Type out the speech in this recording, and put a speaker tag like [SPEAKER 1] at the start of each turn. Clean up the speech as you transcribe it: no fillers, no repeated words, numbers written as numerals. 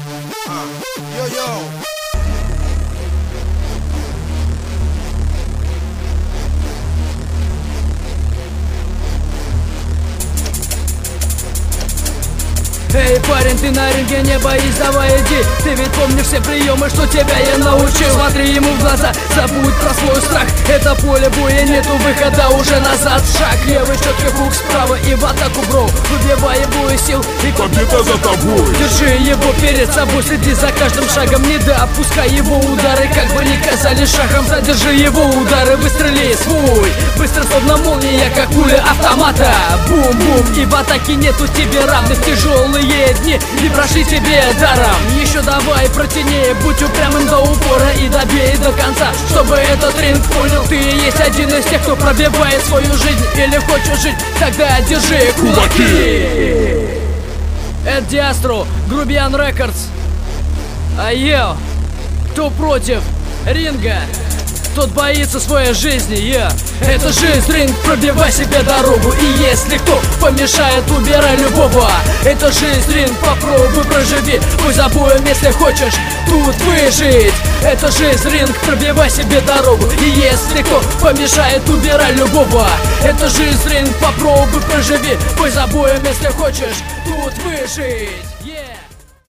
[SPEAKER 1] Yo.
[SPEAKER 2] Эй, парень, ты на ринге, не боись, давай иди. Ты ведь помнишь все приемы, что тебя я научил. Смотри ему в глаза, забудь про свой страх. Это поле боя, нету выхода, уже назад шаг. Левый четкий хук справа и в атаку, бро. Выбивай его из сил, и
[SPEAKER 1] победа за тобой.
[SPEAKER 2] держи его перед собой, следи за каждым шагом. Не допускай его удары, как бы ни казались шагом. Задержи его удары, выстрели свой. Быстро, словно молния, как пуля автомата. Бум-бум, и в атаке нету тебе равных. Тяжелые дни не прошли тебе даром. Еще давай протяни, будь упрямым до упора и добей до конца, чтобы этот ринг понял, ты есть один из тех, кто пробивает свою жизнь. Или хочешь жить, тогда держи кулаки. Эд Диастро, Грубиян Рекордс. Айо, кто против ринга, тот боится своей жизни, Это жизнь, ринг, пробивай себе дорогу. И если кто помешает, убирай любого. Это жизнь, ринг, попробуй проживи. Будь за боем, если хочешь тут выжить. Это жизнь, ринг, пробивай себе дорогу. И если кто помешает, убирай любого. Это жизнь, ринг, попробуй проживи. Будь за боем, если хочешь тут выжить.